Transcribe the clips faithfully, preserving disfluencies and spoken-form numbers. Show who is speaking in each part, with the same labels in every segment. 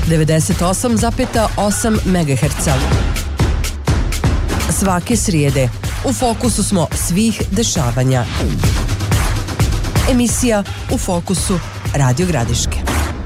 Speaker 1: devedeset osam zarez osam megaherca. Svake srijede u fokusu smo svih dešavanja. Emisija U fokusu Radio Gradiške.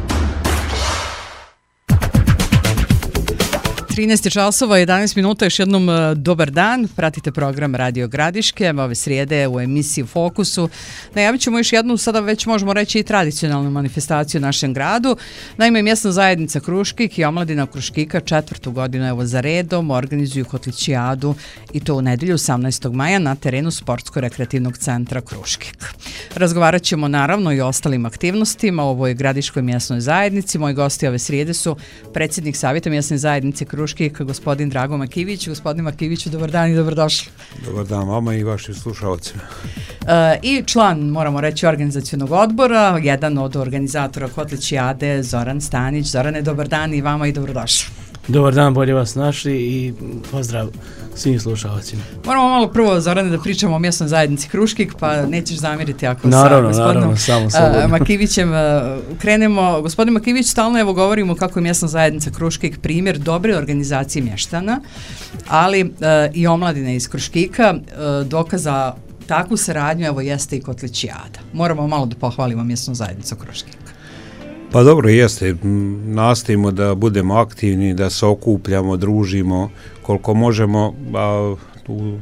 Speaker 2: trinaest časova, jedanaest minuta, još jednom dobar dan. Pratite program Radio Gradiške, ove srijede u emisiji U fokusu. Najavit ćemo još jednu, sada već možemo reći i tradicionalnu manifestaciju u našem gradu. Naime, mjesna zajednica Kruškik i omladina Kruškika četvrtu godinu evo za redom organizuju kotličijadu i to u nedjelju osamnaestog maja na terenu Sportsko-rekreativnog centra Kruškik. Razgovarat ćemo naravno i o ostalim aktivnostima u ovoj gradiškoj mjesnoj zajednici. Moji gosti ove srijede su predsjednik Savjeta mjesne zajednice Kruškik, gospodin Drago Makivić. Gospodin Makiviću, dobar dan i dobrodošli.
Speaker 3: Dobar dan vama i vašim slušalcima.
Speaker 2: E, I član, moramo reći, organizacionog odbora, jedan od organizatora kotličijade, Zoran Stanić. Zorane, dobar dan i vama i dobrodošli.
Speaker 4: Dobar dan, bolje vas našli i pozdrav svim slušalcima.
Speaker 2: Moramo malo prvo, Zorane, da pričamo o mjesnoj zajednici Kruškik, pa nećeš zamjeriti ako
Speaker 4: naravno,
Speaker 2: sa
Speaker 4: gospodinom naravno, samo
Speaker 2: Makivićem krenemo. Gospodin Makivić, stalno evo govorimo kako je mjesna zajednica Kruškik primjer dobre organizacije mještana, ali uh, i omladine iz Kruškika uh, dokaza takvu saradnju evo jeste i kotličijada. Moramo malo da pohvalimo mjesnu zajednicu Kruškik.
Speaker 3: Pa dobro jeste, nastojimo da budemo aktivni, da se okupljamo, družimo koliko možemo, a tu,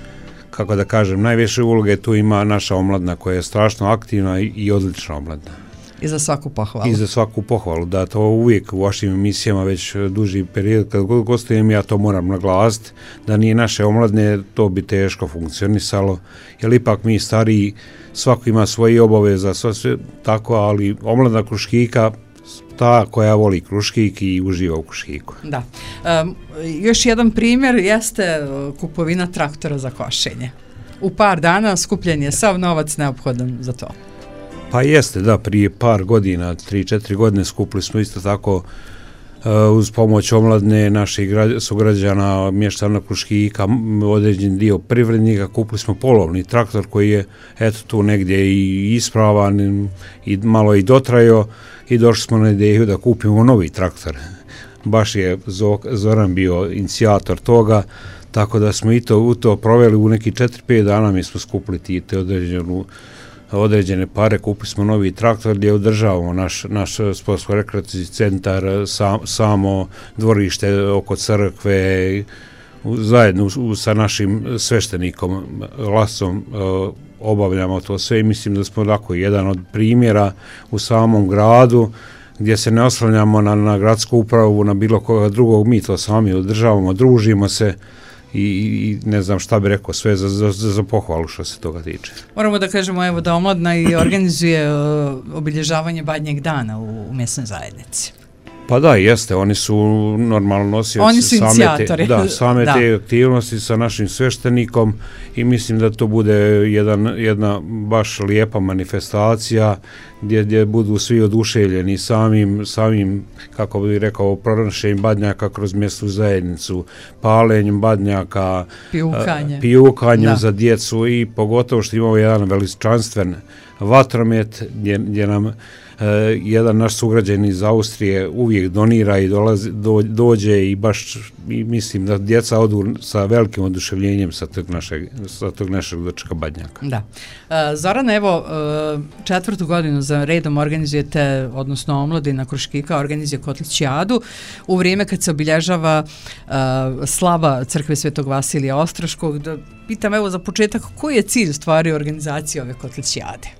Speaker 3: kako da kažem, najviše uloge tu ima naša omladna koja je strašno aktivna i, i odlična omladna.
Speaker 2: I za svaku pohvalu.
Speaker 3: I za svaku pohvalu, da to uvijek u vašim emisijama već duži period, kad gostujem ja to moram naglasiti, da nije naše omladne, to bi teško funkcionisalo, jer ipak mi stariji, svako ima svoje obaveza, sve, sve tako, ali omladna Kruškika, ta koja voli Kruškik i uživa u Kruškiku.
Speaker 2: Da. Um, još jedan primjer jeste kupovina traktora za košenje. U par dana skupljen je sav novac neophodan za to.
Speaker 3: Pa jeste, da, prije par godina, tri četiri godine skupili smo isto tako uh, uz pomoć omladne naših sugrađana, mještana Kruškika, određen dio privrednika, kupili smo polovni traktor koji je eto tu negdje i ispravan i malo i dotrajao i došli smo na ideju da kupimo novi traktor. Baš je Zoran bio inicijator toga, tako da smo i to, u to proveli u neki četiri pet dana, mi smo skupili ti te određenu određene pare, kupili smo novi traktor gdje održavamo naš, naš sportsko-rekreativni centar, sam, samo dvorište oko crkve, zajedno sa našim sveštenikom Lasom obavljamo to sve i mislim da smo tako jedan od primjera u samom gradu gdje se ne oslanjamo na, na gradsku upravu, na bilo koga drugog, mi to sami održavamo, družimo se. I, i ne znam šta bi rekao, sve za, za, za pohvalu što se toga tiče.
Speaker 2: Moramo da kažemo evo da omladna i organizuje uh, obilježavanje Badnjeg dana u, u mjesnoj zajednici.
Speaker 3: Pa da, jeste, oni su normalno nosioci
Speaker 2: oni su
Speaker 3: same, te, da, same
Speaker 2: da.
Speaker 3: te aktivnosti sa našim sveštenikom i mislim da to bude jedan, jedna baš lijepa manifestacija gdje, gdje budu svi oduševljeni samim, samim kako bih rekao, pronošenjem badnjaka kroz mjesnu zajednicu, palenjem badnjaka,
Speaker 2: Pijukanje.
Speaker 3: pijukanjem za djecu i pogotovo što imamo jedan veličanstven vatromet gdje, gdje nam Uh, jedan naš sugrađanin iz Austrije uvijek donira i dolazi, do, dođe i baš i mislim da djeca odu sa velikim oduševljenjem sa tog našeg, sa tog našeg dočeka badnjaka.
Speaker 2: Da. Uh, Zoran, evo, uh, četvrtu godinu za redom organizujete, odnosno omladina Kruškika organizuje kotličijadu u vrijeme kad se obilježava uh, slava crkve Svetog Vasilija Ostroškog. Da pitam evo za početak, koji je cilj stvari organizacije ove kotličijade?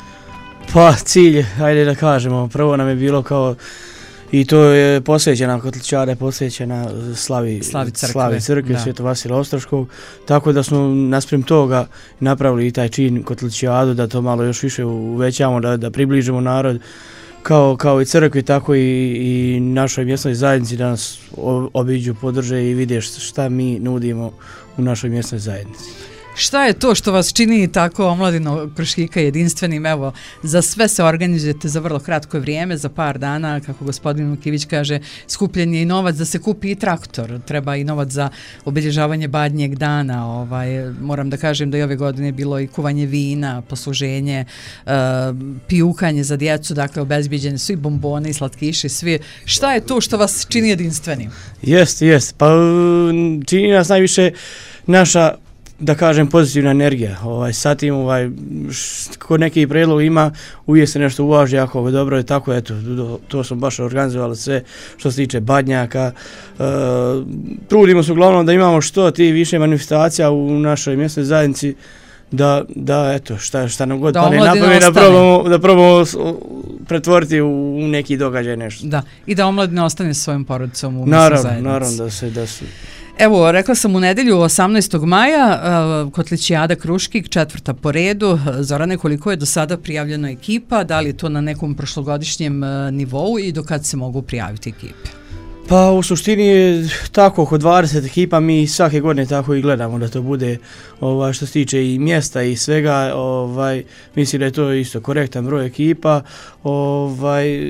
Speaker 4: Pa cilj, ajde da kažemo, prvo nam je bilo kao i to je posvećena kotličijada je posvećena slavi,
Speaker 2: slavi crkve,
Speaker 4: slavi crkve Svetog Vasilija Ostroškog, tako da smo naspram toga napravili i taj čin kotličijadu da to malo još više uvećamo, da, da približimo narod kao, kao i crkvi, tako i, i našoj mjesnoj zajednici da nas obiđu, podrže i vide šta mi nudimo u našoj mjesnoj zajednici.
Speaker 2: Šta je to što vas čini tako omladino Kruškika jedinstvenim? Evo, za sve se organizujete za vrlo kratko vrijeme, za par dana, kako gospodin Lukivić kaže, skupljen je i novac da se kupi i traktor, treba i novac za obilježavanje Badnjeg dana. Ovaj, moram da kažem da i ove godine bilo i kuvanje vina, posluženje, uh, pijukanje za djecu, dakle obezbijeđene su i bombone i slatkiši, svi. Šta je to što vas čini jedinstvenim?
Speaker 4: Jeste, jeste. Pa čini nas najviše naša, da kažem, pozitivna energija. Ovaj, sa tim, ovaj, kod neki predlog ima, uvijek se nešto uvaži, ako je dobro, je tako, eto, to smo baš organizovali sve što se tiče Badnjaka. E, trudimo se uglavnom da imamo što ti više manifestacija u našoj mjesnoj zajednici, da, da eto, šta, šta nam god pane napamet, da probamo, da probamo pretvoriti u, u neki događaj nešto.
Speaker 2: Da, i da omladina ostane s svojom porodicom u
Speaker 4: naravno,
Speaker 2: zajednici.
Speaker 4: naravno da se, da su...
Speaker 2: Evo, rekla sam u nedelju osamnaestog maja, uh, Kotlićijada Kruškik, četvrta po redu. Zorane, koliko je do sada prijavljeno ekipa, da li je to na nekom prošlogodišnjem uh, nivou i do kad se mogu prijaviti ekipe?
Speaker 4: Pa u suštini je tako oko dvadeset ekipa, mi svake godine tako i gledamo da to bude, ovaj, što se tiče i mjesta i svega, ovaj, mislim da je to isto korektan broj ekipa, ovaj,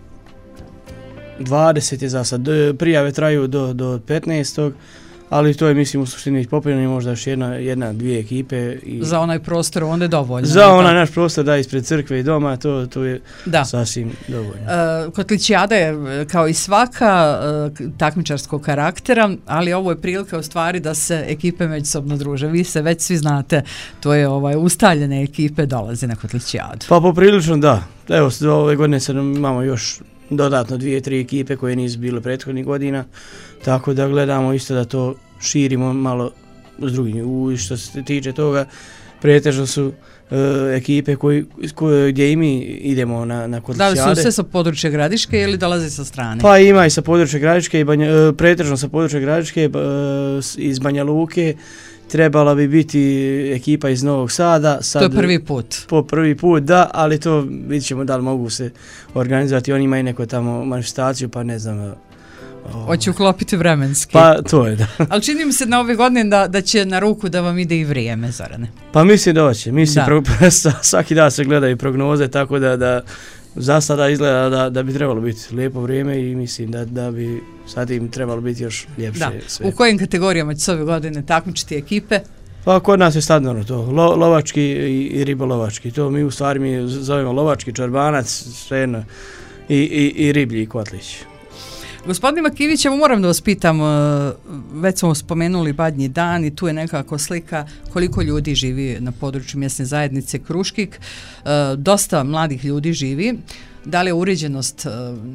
Speaker 4: dvadeset je za sad, prijave traju do, do petnaestog ali to je, mislim, u suštini popunjeno možda još jedna, jedna, dvije ekipe. I
Speaker 2: za onaj prostor onda je dovoljno.
Speaker 4: Za onaj naš prostor, da, ispred crkve i doma, to, to je da. Sasvim dovoljno.
Speaker 2: Uh, Kotlićijada je, kao i svaka, uh, takmičarskog karaktera, ali ovo je prilika u stvari da se ekipe međusobno druže. Vi se već svi znate, to je ovaj, ustaljene ekipe dolaze na Kotlićijadu.
Speaker 4: Pa poprilično da. Evo, ove godine sad imamo još dodatno dvije, tri ekipe koje nisu bile prethodnih godina, tako da gledamo isto da to širimo malo s drugim. U, što se tiče toga, pretežno su e, ekipe koji, koje, gdje i mi idemo na, na Kotlićijade.
Speaker 2: Da li su sve sa područja Gradiške ili dolaze sa strane?
Speaker 4: Pa ima i sa područja Gradiške, i Banja, e, pretežno sa područja Gradiške, e, iz Banja Luke. Trebala bi biti ekipa iz Novog Sada. Sad,
Speaker 2: to je prvi put.
Speaker 4: Po prvi put, da, ali to vidjet ćemo da li mogu se organizovati. Oni imaju neku tamo manifestaciju, pa ne znam. Oh.
Speaker 2: Hoće uklopiti vremenski.
Speaker 4: Pa to je, da.
Speaker 2: Ali čini mi se na ove godine da, da će na ruku da vam ide i vrijeme, Zorane.
Speaker 4: Pa mislim da hoće. Mislim, pro, svaki dan se gledaju prognoze, tako da, da za sada izgleda da, da bi trebalo biti lijepo vrijeme i mislim da, da bi sad im trebalo biti još ljepše
Speaker 2: da.
Speaker 4: sve.
Speaker 2: U kojim kategorijama će se ove godine takmičiti ekipe?
Speaker 4: Pa kod nas je standardno to, Lo, lovački i, i ribolovački. To mi u stvari mi zovemo lovački, čorbanac, sve i, i, i riblji i kotlić.
Speaker 2: Gospodin Makivić, evo moram da vas pitam, već smo spomenuli Badnji dan i tu je nekako slika koliko ljudi živi na području mjesne zajednice Kruškik. Dosta mladih ljudi živi. Da li je uređenost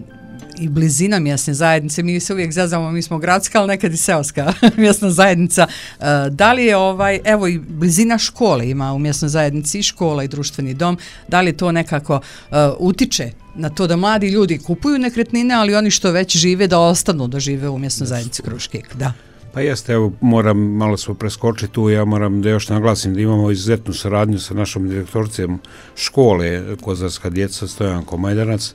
Speaker 2: i blizina mjesne zajednice, mi se uvijek zazavamo, mi smo gradska, ali nekad i seoska mjesna zajednica. Da li je ovaj, evo i blizina škole, ima u mjesnoj zajednici i škola i društveni dom, da li to nekako uh, utiče na to da mladi ljudi kupuju nekretnine, ali oni što već žive da ostanu da žive u mjesnoj zajednici Kruškik, da.
Speaker 3: Pa jeste, evo, moram, malo smo preskočiti tu, ja moram da još naglasim da imamo izuzetnu saradnju sa našom direktoricom škole Kozarska djeca Stojanko Majdanac,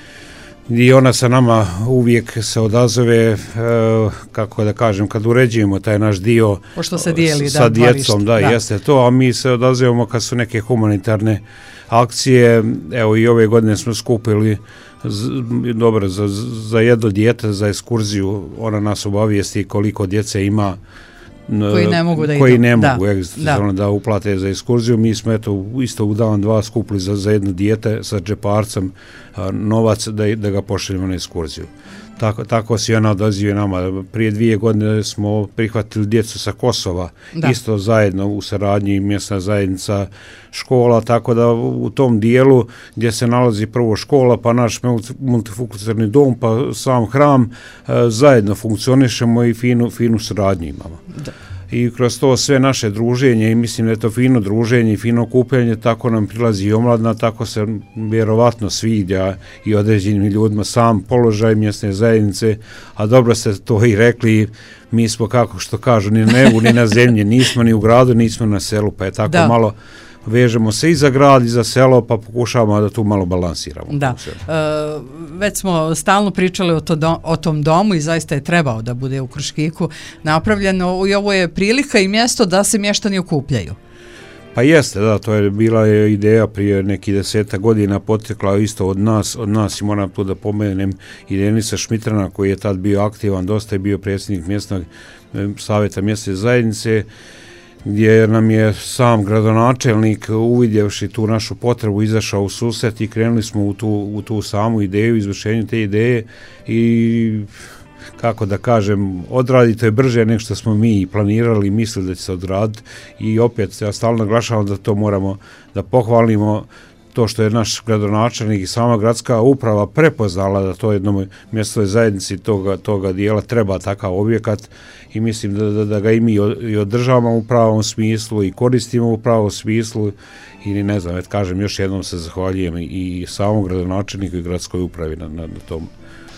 Speaker 3: i ona sa nama uvijek se odazove, e, kako da kažem, kad uređujemo taj naš dio
Speaker 2: pošto se dijeli,
Speaker 3: sa
Speaker 2: da,
Speaker 3: djecom, da, da, jeste to, a mi se odazivamo kad su neke humanitarne akcije. Evo i ove godine smo skupili z, dobro, za, za jedno dijete, za ekskurziju, ona nas obavijesti koliko djece ima
Speaker 2: koji ne mogu da
Speaker 3: koji
Speaker 2: idu.
Speaker 3: ne
Speaker 2: da.
Speaker 3: mogu da. da uplate za ekskurziju. Mi smo eto isto u dan dva skupili za, za jedno dijete sa džeparcem a, novac da, da ga pošaljemo na ekskurziju. Tako, tako se ona odaziva nama. Prije dvije godine smo prihvatili djecu sa Kosova, da. Isto zajedno u saradnji mjesna zajednica škola, tako da u tom dijelu gdje se nalazi prvo škola, pa naš multifunkcionalni dom, pa sam hram, zajedno funkcionišemo i finu, finu saradnju imamo. Da. I kroz to sve naše druženje, i mislim da je to fino druženje i fino kupljanje, tako nam prilazi i omladna, tako se vjerovatno sviđa i određenim ljudima sam položaj mjesne zajednice, a dobro ste to i rekli, mi smo, kako što kažu, ni na nebu, ni na zemlji, nismo ni u gradu, nismo na selu, pa je tako da. malo vežemo se i za grad i za selo, pa pokušavamo da tu malo balansiramo.
Speaker 2: Da, e, već smo stalno pričali o, to do, o tom domu i zaista je trebao da bude u Kruškiku napravljeno i ovo je prilika i mjesto da se mještani okupljaju.
Speaker 3: Pa jeste, da, to je bila je ideja prije nekih deseta godina, potekla isto od nas, od nas i moram tu da pomenem i Denisa Šmitrana koji je tad bio aktivan, dosta je bio predsjednik mjesnog savjeta mjesne zajednice, gdje nam je sam gradonačelnik uvidjevši tu našu potrebu izašao u susret i krenuli smo u tu, u tu samu ideju, izvršenju te ideje i kako da kažem, odradi to je brže nego što smo mi planirali i mislili da će se odraditi i opet ja stalno naglašavam da to moramo da pohvalimo to što je naš gradonačelnik i sama gradska uprava prepoznala da to jednoj mjesnoj zajednici toga, toga dijela treba takav objekat i mislim da, da, da ga i mi i održavamo u pravom smislu i koristimo u pravom smislu i ne znam, et kažem, još jednom se zahvaljujem i samom gradonačelniku i gradskoj upravi na, na, na tom.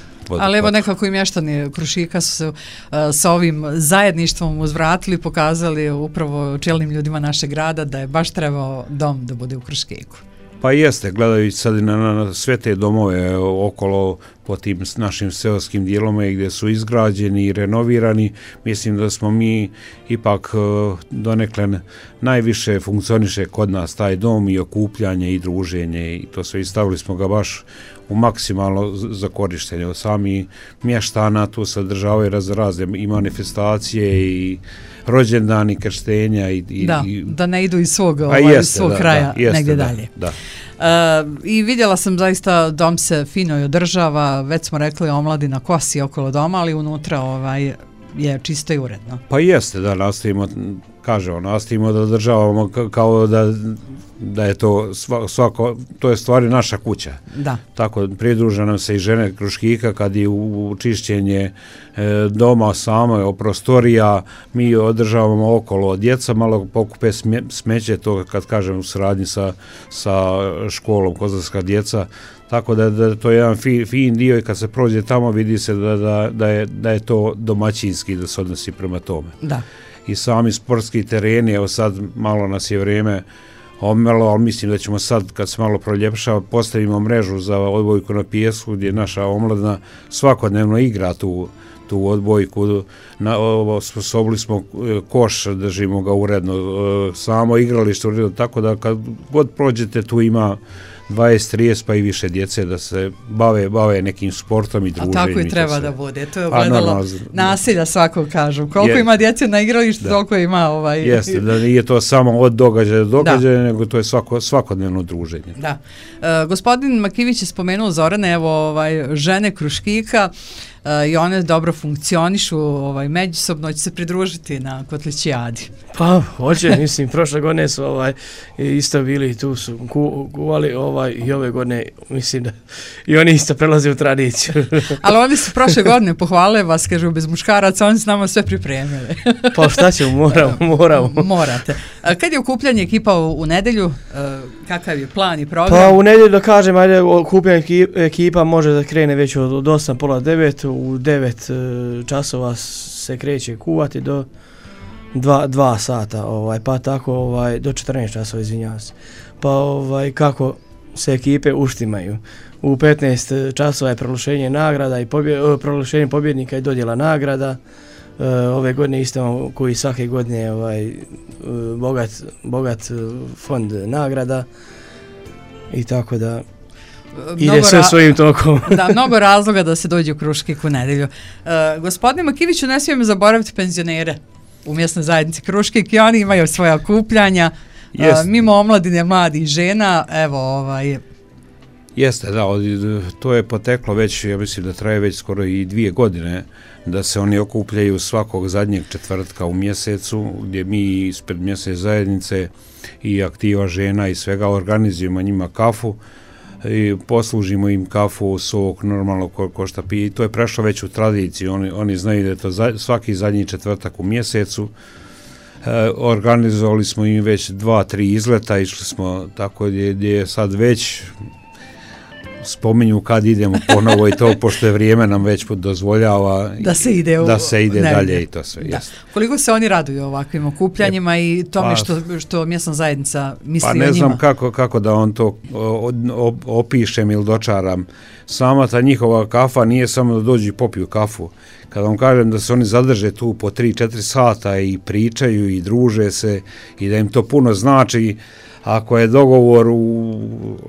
Speaker 2: Ali evo nekako i mještani Krušika su se uh, sa ovim zajedništvom uzvratili, pokazali upravo čelnim ljudima našeg grada da je baš trebao dom da bude u Kruškiku.
Speaker 3: Pa jeste, gledajući sad na, na sve te domove okolo po tim našim seoskim dijeloma gdje su izgrađeni i renovirani, mislim da smo mi ipak donekle najviše funkcioniše kod nas taj dom i okupljanje i druženje i to sve, i stavili smo ga baš u maksimalno za korištenje. Sami mještana tu se održavaju raz, razne i manifestacije i rođendani, krštenja i, i,
Speaker 2: da,
Speaker 3: i,
Speaker 2: da ne idu iz svog, ovaj, jeste, svog
Speaker 3: da,
Speaker 2: kraja
Speaker 3: da, jeste,
Speaker 2: negdje
Speaker 3: da,
Speaker 2: dalje.
Speaker 3: Da.
Speaker 2: Uh, I vidjela sam zaista dom se fino i održava, već smo rekli omladina kosi okolo doma, ali unutra ovaj, je čisto i uredno.
Speaker 3: Pa jeste, da, nastavimo, kažemo, nastavimo da održavamo kao da, da je to svako, to je stvari naša kuća.
Speaker 2: Da. Tako,
Speaker 3: pridruža nam se i žene Kruškika kad je u čišćenje e, doma samo, prostorija, mi održavamo okolo djeca, malo pokupe smje, smeće, to kad kažem u saradnji sa, sa školom Kozarska djeca, tako da, da to je jedan fin, fin dio i kad se prođe tamo vidi se da, da, da, je, da je to domaćinski da se odnosi prema tome.
Speaker 2: Da.
Speaker 3: I sami sportski tereni, evo sad malo nas je vrijeme omelo, ali mislim da ćemo sad kad se malo proljepšava postavimo mrežu za odbojku na pijesku gdje naša omladina svakodnevno igra tu, tu odbojku, na, osposobili smo koš, držimo ga uredno, samo igralište uredno, tako da kad god prođete tu ima dvadeset trideset pa i više djece da se bave bave nekim sportom i druženjem.
Speaker 2: A tako i treba
Speaker 3: se,
Speaker 2: da bude. To je ogledalo nasilja svakog, kažu. Koliko je, ima djece na igralištu, da, toliko ima ovaj...
Speaker 3: Jeste, da nije to samo od događaja do događaja, nego to je svako, svakodnevno druženje.
Speaker 2: Da. E, gospodin Makivić je spomenuo Zorane, evo ovaj, žene Kruškika, e, i one dobro funkcionišu ovaj, međusobno, će se pridružiti na Kotlićijadi.
Speaker 4: Pa, hoće, mislim, prošle godine su ovaj, isto bili tu su ku, kuvali ovaj, i ove godine, mislim da i oni isto prelaze u tradiciju.
Speaker 2: Ali oni su prošle godine pohvale vas, kažu, bez muškaraca, oni su nama sve pripremili.
Speaker 4: Pa šta ćemo, moramo, moramo.
Speaker 2: Morate. A kad je okupljanje ekipa u, u nedelju, kakav je plan i program?
Speaker 4: Pa u nedelju da kažem, ajde, okupljanje ekipa može da krene već od, od osam, pola devet, u devet časova se kreće kuvati do dva, dva sata, ovaj, pa tako ovaj, do četrnaest časova, izvinjavam se. Pa ovaj, kako se ekipe uštimaju. U petnaest časova je proglašenje nagrada i pobje, proglašenje pobjednika i dodjela nagrada. E, ove godine isto koji svake godine ovaj, bogat, bogat fond nagrada i tako da ide sve svojim tokom.
Speaker 2: Da, mnogo razloga da se dođe u Kruškik u nedelju. E, gospodine Makiviću, ne smijemo zaboraviti penzionere u mjesnoj zajednici Kruškik i oni imaju svoja okupljanja. Yes. Uh, mimo omladine, mladih žena, evo ovaj...
Speaker 3: Jeste, da, to je poteklo već, ja mislim da traje već skoro i dvije godine, da se oni okupljaju svakog zadnjeg četvrtka u mjesecu, gdje mi ispred mjesne zajednice i aktiva žena i svega organizujemo njima kafu i poslužimo im kafu, sok, normalno ko, ko šta pije. I to je prešlo već u tradiciju, oni, oni znaju da je to za, svaki zadnji četvrtak u mjesecu. E, organizovali smo im već dva, tri izleta, išli smo tako gdje, gdje je sad već spominju kad idemo ponovo i to, pošto je vrijeme nam već dozvoljava
Speaker 2: da se ide, u,
Speaker 3: da se ide
Speaker 2: ne,
Speaker 3: dalje
Speaker 2: ne.
Speaker 3: I to sve.
Speaker 2: Da.
Speaker 3: Jest.
Speaker 2: Koliko se oni raduju ovakvim okupljanjima e, i tome
Speaker 3: pa,
Speaker 2: što, što mjesna zajednica misli o njima?
Speaker 3: Pa ne znam kako, kako da on to opišem ili dočaram. Sama ta njihova kafa nije samo da dođu i popiju kafu. Kad vam kažem da se oni zadrže tu po tri četiri sata i pričaju i druže se i da im to puno znači, ako je dogovor u,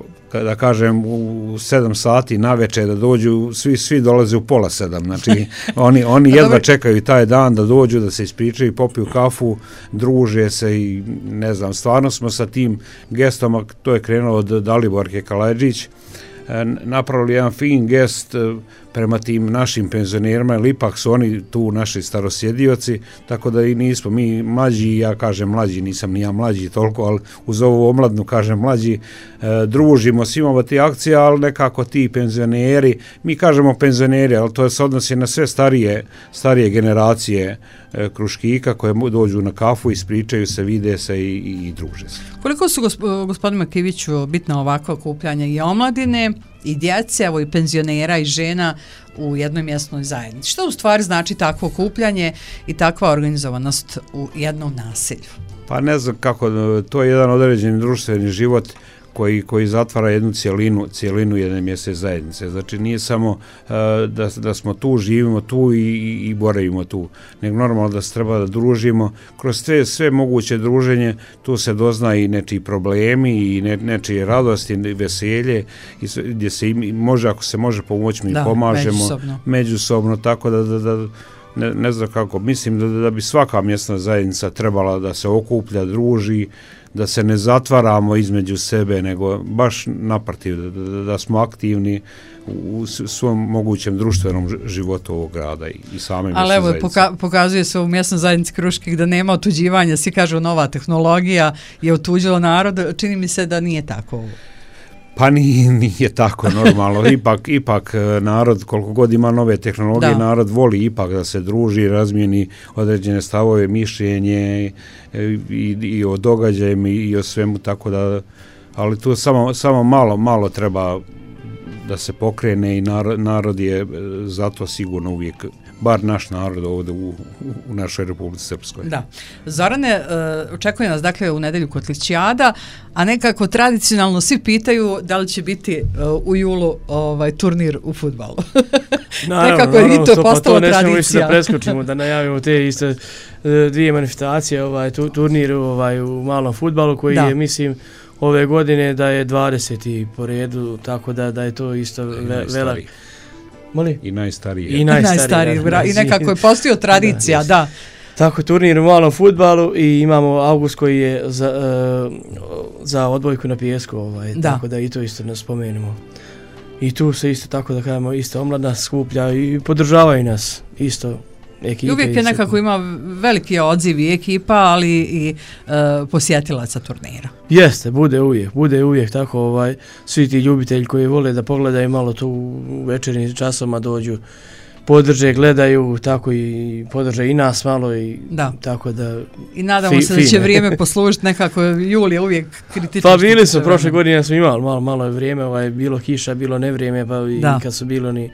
Speaker 3: da kažem, u sedam sati navečer da dođu, svi svi dolaze u pola sedam. Znači, oni, oni jedva čekaju taj dan da dođu, da se ispričaju, popiju kafu, druže se i ne znam, stvarno smo sa tim gestom, to je krenuo od Daliborke Kalajdžić, napravili jedan fin gest prema tim našim penzionerima, jer ipak su oni tu naši starosjedioci, tako da i nismo mi mlađi, ja kažem mlađi, nisam ni ja mlađi toliko, ali uz ovu omladnu kažem mlađi, e, družimo, svi imamo ti akcije, ali nekako ti penzioneri, mi kažemo penzioneri, ali to se odnosi na sve starije, starije generacije e, kruškika koje dođu na kafu, ispričaju se, vide se i, i, i druže se.
Speaker 2: Koliko su gospodinu Makiviću bitna ovakva okupljanja i omladine i djece, evo i penzionera i žena u jednoj mjesnoj zajednici? Što u stvari znači takvo okupljanje i takva organizovanost u jednom naselju? Pa
Speaker 3: ne znam kako, to je jedan određeni društveni život koji, koji zatvara jednu cijelinu, cijelinu jedne mjesne zajednice. Znači nije samo uh, da, da smo tu, živimo tu i, i, i boravimo tu, nego normalno da se treba da družimo. Kroz sve, sve moguće druženje tu se dozna i nečiji problemi i ne, nečije radosti i veselje i gdje se im, može, ako se može pomoći, mi da, pomažemo međusobno. međusobno, tako da, da, da ne, ne znam kako, mislim da, da bi svaka mjesna zajednica trebala da se okuplja, druži, da se ne zatvaramo između sebe, nego baš naprotiv, da, da smo aktivni u svom mogućem društvenom životu ovog grada i, i same mjesne zajednice. Ali evo,
Speaker 2: poka- pokazuje se u mjesnoj zajednici Kruških da nema otuđivanja, svi kažu nova tehnologija je otuđila narod, čini mi se da nije tako ovo.
Speaker 3: Pa nije, nije tako normalno, ipak, ipak narod koliko god ima nove tehnologije, da. Narod voli ipak da se druži, razmijeni određene stavove, mišljenje i, i o događajima i o svemu, tako da, ali tu samo, samo malo, malo treba da se pokrene i narod, narod je zato sigurno uvijek, bar naš narod ovdje u, u našoj Republici Srpskoj.
Speaker 2: Da. Zorane, očekuje nas dakle u nedjelju Kotlićijada, a nekako tradicionalno svi pitaju da li će biti u julu ovaj turnir u fudbalu.
Speaker 4: Naravno, nekako je naravno, i to, to postalo tradicija. Pa to ne smemo da preskočimo, da najavimo te iste dvije manifestacije, ovaj tu, turnir ovaj, u malom fudbalu koji da. je, mislim, ove godine da je dvadeseti po redu, tako da da je to isto ve, velak. Moli?
Speaker 3: I najstariji.
Speaker 2: I najstariji, da, i nekako je postao tradicija, da, da.
Speaker 4: Tako, turnir u malom fudbalu i imamo avgust koji je za, uh, za odbojku na pijesku, ovaj, da. Tako da i to isto nas spomenemo. I tu se isto, tako da kažemo, isto omladna skuplja i podržavaju nas isto. Ekipe,
Speaker 2: uvijek je nekako ima veliki odziv i ekipa, ali i uh, posjetilaca turnira.
Speaker 4: Jeste, bude uvijek, bude uvijek tako, ovaj, svi ti ljubitelji koji vole da pogledaju malo tu u večernjim časoma dođu, podrže, gledaju, tako i podrže i nas malo i da. Tako da...
Speaker 2: I nadamo fi, se da će fine. Vrijeme poslužiti nekako, jul je uvijek kritično.
Speaker 4: Pa bili su, prošle godine smo imali malo, malo je vrijeme, ovaj, bilo kiša, bilo nevrijeme, pa i da. Kad su bilo ni...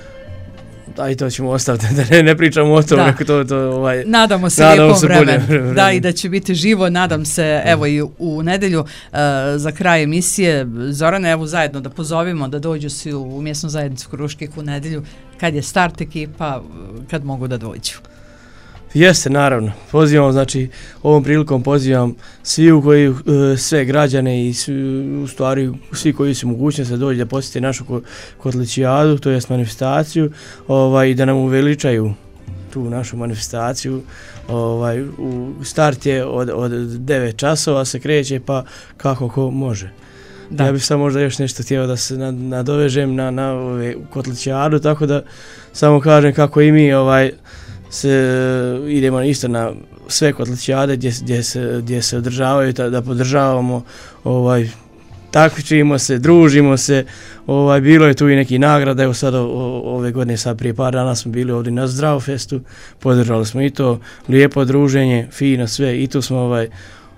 Speaker 4: A i to ćemo ostaviti, da ne, ne pričamo o tom, neko to, to, ovaj,
Speaker 2: nadamo se lijepom vremenu, da, i da će biti živo, nadam se, evo i u nedjelju uh, za kraj emisije, Zorane, evo zajedno da pozovimo da dođu svi u, u mjesnu zajednicu Kruških u nedjelju, kad je start ekipa, kad mogu da dođu.
Speaker 4: Jeste, naravno. Pozivam, znači, ovom prilikom pozivam svi u koji, uh, sve građane i svi, u stvari svi koji su mogućnosti da dođu da posjete našu Kotlićijadu, to jest manifestaciju, ovaj, da nam uveličaju tu našu manifestaciju. Ovaj, u start je od, od devet časova se kreće, pa kako ko može. Da. Ja bih samo možda još nešto htio da se nadovežem na, na ove Kotlićijadu, tako da samo kažem kako i mi ovaj se idemo isto na sve Kotlićijade gdje, gdje, se, gdje se održavaju, da, da podržavamo, ovaj, takmičimo se, družimo se, ovaj, bilo je tu i neki nagrada, evo sad o, ove godine, sad prije par dana smo bili ovdje na Zdravfestu, podržali smo i to, lijepo druženje, fino sve, i tu smo ovaj,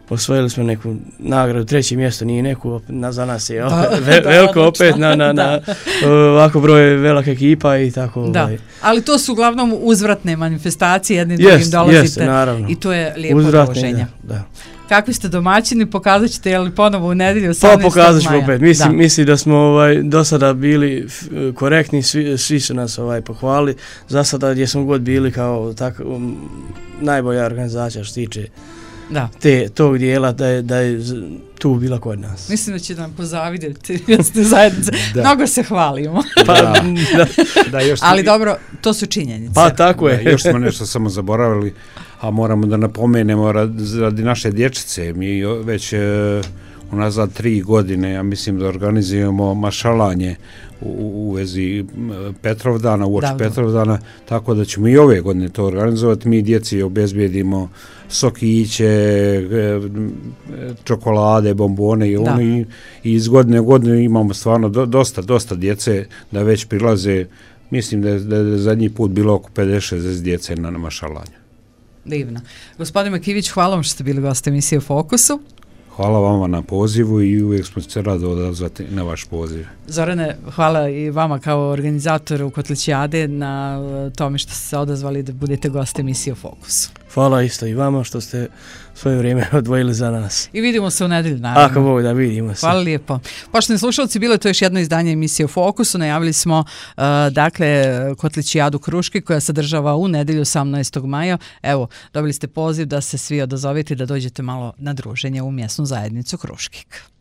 Speaker 4: osvojili smo neku nagradu, treće mjesto nije neku, na, za nas je
Speaker 2: da,
Speaker 4: ve,
Speaker 2: da,
Speaker 4: veliko
Speaker 2: odlično.
Speaker 4: opet na, na, na ovako broj velika ekipa i tako.
Speaker 2: Da,
Speaker 4: ovaj.
Speaker 2: ali to su uglavnom uzvratne manifestacije, jedni
Speaker 4: Jest,
Speaker 2: drugim dolazite
Speaker 4: jest, naravno.
Speaker 2: i to je lijepo
Speaker 4: Uzvratne,
Speaker 2: druženje.
Speaker 4: Da, da.
Speaker 2: Kakvi ste domaćini, pokazat ćete je li ponovo u nedjelju
Speaker 4: Pa
Speaker 2: osamnaestog
Speaker 4: pokazat ćemo
Speaker 2: maja?
Speaker 4: opet. Mislim,
Speaker 2: Da.
Speaker 4: mislim da smo ovaj, do sada bili f, korektni, svi, svi su nas ovaj, pohvalili. Za sada gdje smo god bili kao tak, um, najbolja organizacija što se tiče
Speaker 2: Da.
Speaker 4: te, tog dijela da je, da je z- tu bila kod nas.
Speaker 2: Mislim da će nam pozavidjeti mjesne zajednice.
Speaker 3: Da.
Speaker 2: Mnogo se hvalimo.
Speaker 4: Pa,
Speaker 3: Da.
Speaker 4: da,
Speaker 3: Da, još
Speaker 2: Ali dobro, to su činjenice.
Speaker 4: pa tako je.
Speaker 3: Da, još smo nešto samo zaboravili, a moramo da napomenemo radi, radi naše dječice. Mi o- već e, unazad tri godine, ja mislim da organizujemo mašalanje u, u vezi m, Petrovdana, uoči
Speaker 2: Da, da.
Speaker 3: Petrovdana, tako da ćemo i ove godine to organizovati. Mi djeci obezbijedimo sokiće, e, čokolade, bombone i
Speaker 2: Da.
Speaker 3: ono i, i iz godine u godinu imamo stvarno do, dosta, dosta djece da već prilaze. Mislim da je, da je zadnji put bilo oko pedeset šezdeset djece na, na mašalanju.
Speaker 2: Divno. Gospodin Makivić, hvala vam što ste bili gost emisije u Fokusu.
Speaker 3: Hvala vama na pozivu i uvijek smo se rado odazvati na vaš poziv.
Speaker 2: Zorane, hvala i vama kao organizatoru Kotlićijade na e, tome što ste se odazvali da budete gost emisije u Fokusu.
Speaker 4: Hvala isto i vama što ste svoje vrijeme odvojili za nas.
Speaker 2: I vidimo se u nedjelju, naravno.
Speaker 4: Ako Bog da vidimo se.
Speaker 2: Hvala lijepo. Poštovani slušalci, bilo je to još jedno izdanje emisije u Fokusu. Najavili smo uh, dakle Kotlićijadu Kruški koja se održava u nedjelju osamnaestog maja. Evo, dobili ste poziv da se svi odazovete da dođete malo na druženje u mjesnu zajednicu Kruškik.